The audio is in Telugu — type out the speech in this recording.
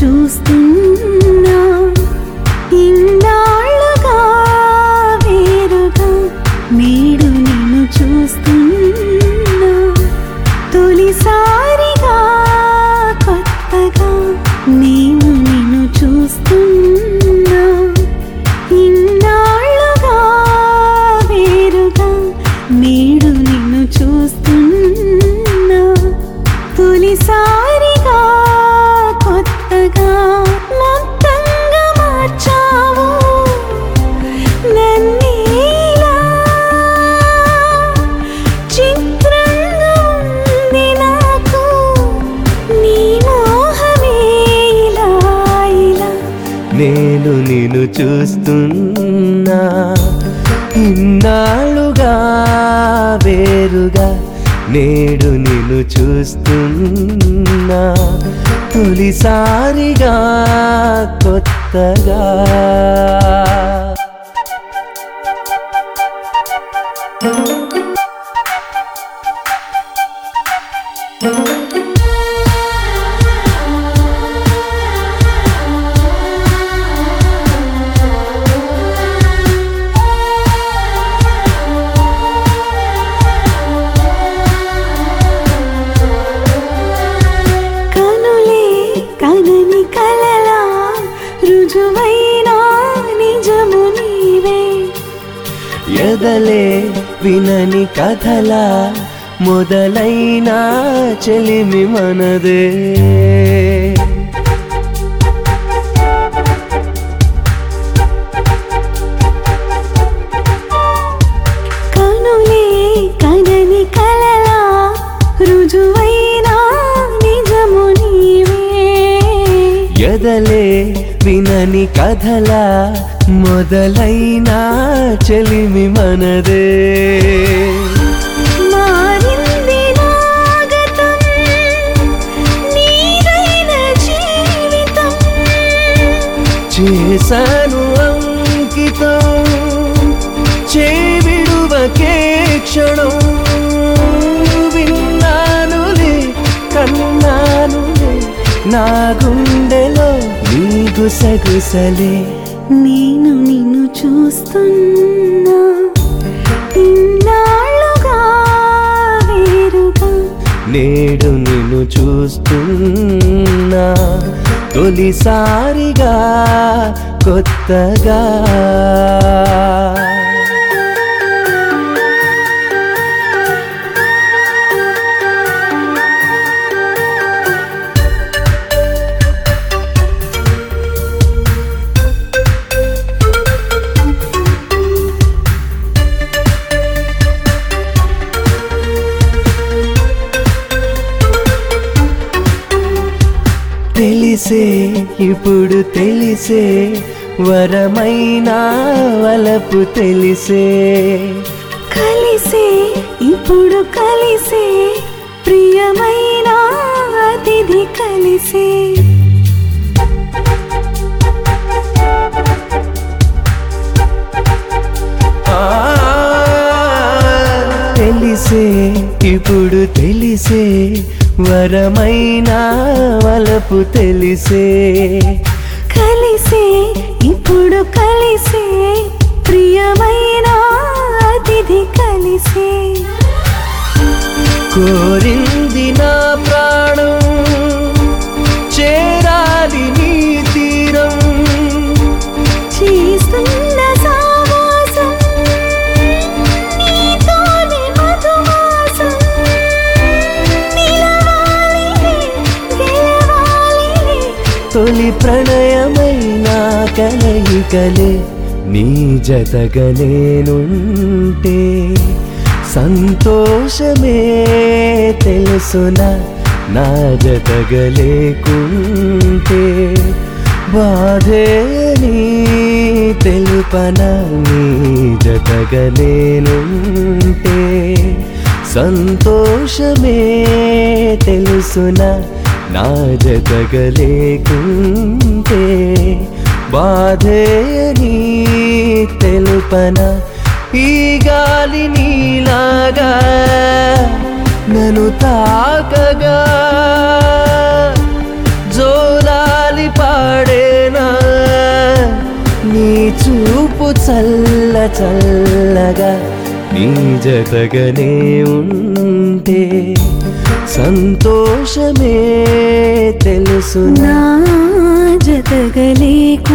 చూస్తున్నా ఇన్నాళ్ళుగా వేరుగా నేడు నిన్ను చూస్తున్నా తొలిసారిగా కొత్తగా నేను నిన్ను చూస్తున్నా ఇన్నాళ్ళుగా వేరుగా నేడు నిన్ను చూస్తున్నా తొలిసారిగా కొత్తగా మొత్తంగా మార్చావు నన్నేలా చిత్రంగా ఉంది నాకు నీ మోహమే ఇలా ఇలా నేను నిన్ను చూస్తున్నా ఇన్నాళ్ళుగా వేరుగా నేడు నిన్ను చూస్తున్నా తొలిసారిగా కొత్తగా కనని కలలా రుజువైనా నిజము నీవే ఎదలే వినని కథలా మొదలైనా చెలిమి మనదే కనులే కనని కలలా రుజువైనా నిజము నీవే ఎదలే వినని కథలా మొదలైనా చెలిమి మనదే మారింది నా గతం నీదైన జీవితం చేశాను అంకితం చేవిడువకే క్షణం విన్నానులే కన్నానులే నా గుండెలో నీ గుసగుసలే నేను నిన్ను చూస్తున్నా ఇన్నాళ్ళుగా వేరుగా నేడు నిన్ను చూస్తున్నా తొలిసారిగా కొత్తగా తెలిసే ఇప్పుడు తెలిసే వరమైనా వలపు తెలిసే కలిసే ఇప్పుడు కలిసే ప్రియమైన అతిథి కలిసే తెలిసే ఇప్పుడు తెలిసే వరమైన వలపు తెలిసే కలిసే ఇప్పుడు కలిసే ప్రియమైన అతిథి కలిసే కోరింది నా ప్రాణం చేరాలి నీ తీరం చేస్తున్న సావాసం నీతోనే మధుమాసం నిలవాలిలే గెలవాలిలే తొలి ప్రణయమైన కలయికలే నీ జతగా నేనుంటే సంతోషమే తెలుసునా నా జతగా లేకుంటే బాధే నీ తెలుపనా నీ జతగా నేనుంటే సంతోషమే తెలుసునా నా జతగా లేకుంటే బాధే నీ తెలుపనా ఈ గాలి నీలాగా నన్ను తాకగా జోలాలి వైపు చల్ల చల్లగా నీ జతగనే ఉంటే సంతోషమే తెలుసునా నా జతగలేకు